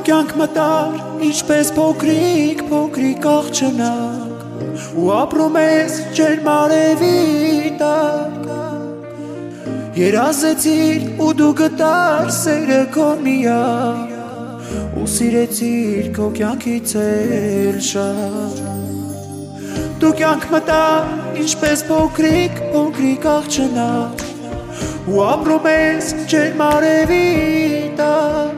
կյանք մտար, ինչպես փոքրիկ աղջնակ, ու ապրում ես ջերմ արևի տակ։ Երազեցիր ու դու գտար սերը քո միակ, ու սիրեցիր քո կյանքից էլ շատ։ Դու կյանք մտար, ինչպես փոքրիկ աղջնակ, ու ապրում ես ջերմ արևի տակ։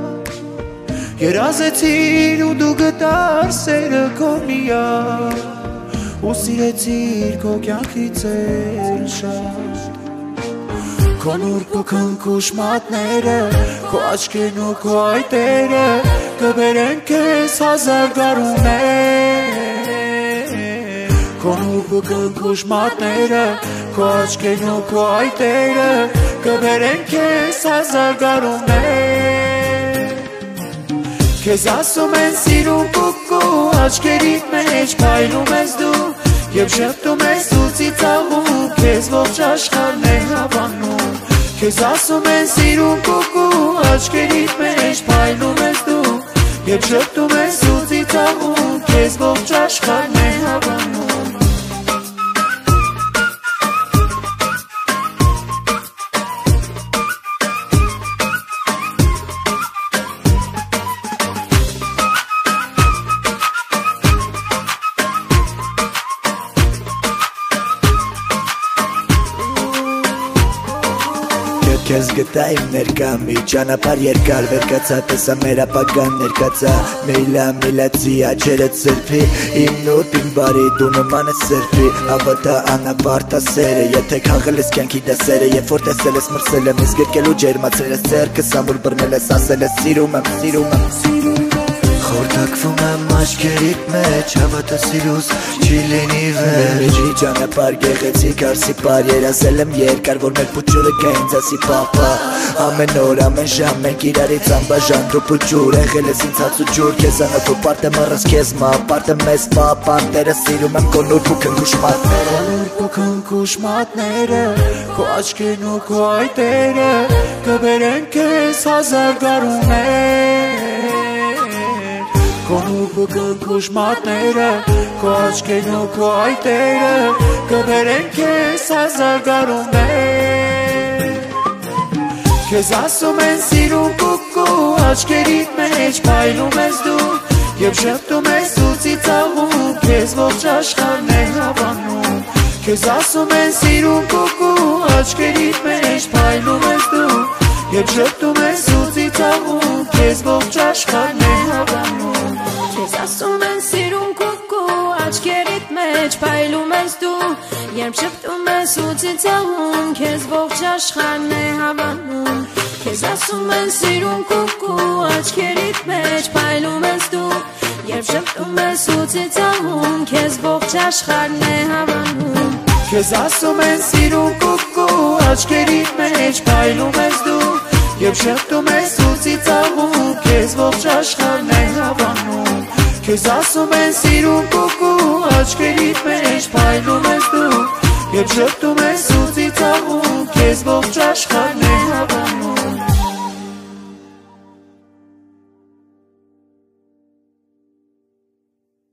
Երազեցիր ու դու գտար սերը քո միակ, ու սիրեցիր քո կյանքից էլ շատ։ Քո նուրբ ու քնքուշ մատները, քո աչքերն ու քո այտերը կբերեն քեզ հազար գարուններ։ Քո նուրբ ու քնքուշ մատները, քո աչքերն ու քո այտերը կբերեն քեզ հազար գարուններ։ Քեզ ասում են սիրուն կուկու, աչքերիդ մեջ փայլում ես դու, և շպտում ես ու ծիծաղում, քեզ ողջ աշխարհն է հավանում։ Քեզ ասում են սիրուն կուկու, աչքերիդ մեջ փայլում ես դու, և շպտում ես ու ծիծաղում, քեզ ողջ աշխարհն է հավանում։ Քեզ գտա իմ ներկա մի ճանապարհ երկար, վերկացա տեսա մեր ապագան ներկացա, միլացի աչերդ սրբի, իմ նուրբ իմ բարի դու նման ես սրբի, հավատա անապարտ ասերը, եթե քաղել ես կյանքի դասերը, երբ որ տեսել ես մրսել եմ, իսկ գրկելու ջերմացրել ես ձեռքս, ամուր բռնել ես ասել ես սիրում եմ, Խորտակվում եմ աչքերիդ մեջ, հավատա սիրուս չի լինի վեր։ Մեջի ճանապարհ գեղեցիկ արսիպար, երազել եմ երկար, որ մեր փուչուրը կա ինձ ասի պապա։ Ամեն օր, ամեն ժամ մենք իրարից անբաժան, դու փուչուր եղել ես ինձ հաց ու ջուր, քեզանով ու պարտը մռս քեզ մա, պարտը մեզ մա, պանտերը սիրում եմ քո նուրբ ու քնքուշ մատները, քո աչքերն ու քո այտերը կբերեն քեզ հազար գարուններ։ Քո նուրբ ու քնքուշ մատները, քո աչքերն ու քո այտերը կբերեն քեզ հազար գարուններ։ Քեզ ասում են սիրուն կուկու, աչքերիդ մեջ փայլում ես դու, և շպտում ես ու ծիծաղում, քեզ ողջ աշխարհն է հավանում։ Քեզ ասում են սիրուն կուկու, աչքերիդ մեջ փայլում ես դու, և շպտում ես ու ծիծաղում, քեզ ողջ աշխարհն է հավանում։ Քեզ ասում են սիրուն կուկու, աչքերիդ մեջ փայլում ես դու, երբ շպտում ես ու ծիծաղում, քեզ ողջ աշխարհն է հավանում։ Քեզ ասում են սիրուն կուկու, աչքերիդ մեջ փայլում ես դու, երբ շպտում ես ու ծիծաղում, քեզ ողջ աշխարհն է հավանում։ Քեզ ասում են սիրուն կուկու, աչքերիդ մեջ փայլում ես դու, և շպտում ես ու ծիծաղում, քեզ ողջ աշխարհն է հավանում։ Քեզ ասում են սիրուն կուկու, աչքերիդ մեջ փայլում ես դու, և շպտում ես ու ծիծաղում, քեզ ողջ աշխարհն է հավանում։